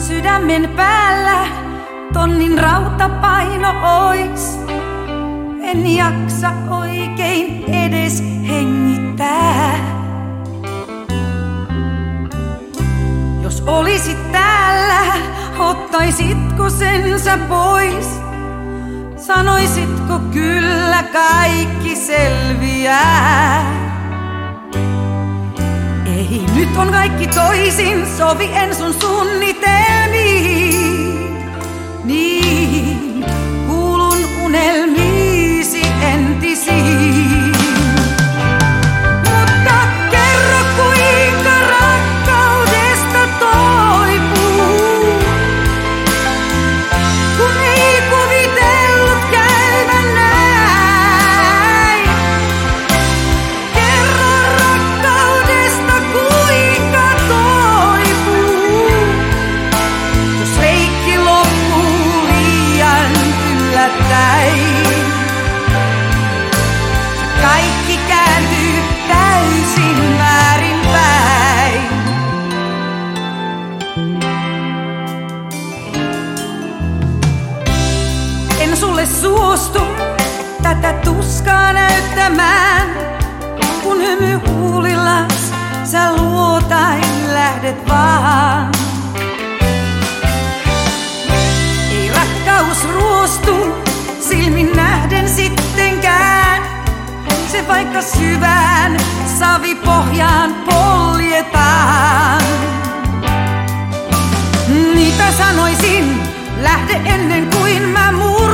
sydämen päällä tonnin rautapaino ois. En jaksa oikein edes hengittää. Jos olisit täällä, ottaisitko sen sä pois? Sanoisitko kyllä kaikki selviää? Ei, nyt on kaikki toisin, sovi en sun suunnitelmiin. Niin, kuulun unelmiisi entisiin. Mutta kerro kuinka rakkaudesta toipuu, kun ei kuvitellut käyvän näin. Kerro rakkaudesta kuinka toipuu, jos leikki loppuu liian yllättäin. Kaikki kääntyy täysin väärinpäin. En sulle suostu tätä tuskaa näyttämään, kun hymy huulillas sä luotain lähdet vaan. Ei rakkaus ruostu silmin nähden sittenkään. Se vaikka syvään savipohjaan poljetaan. Mitä sanoisin, lähde ennen kuin mä murran.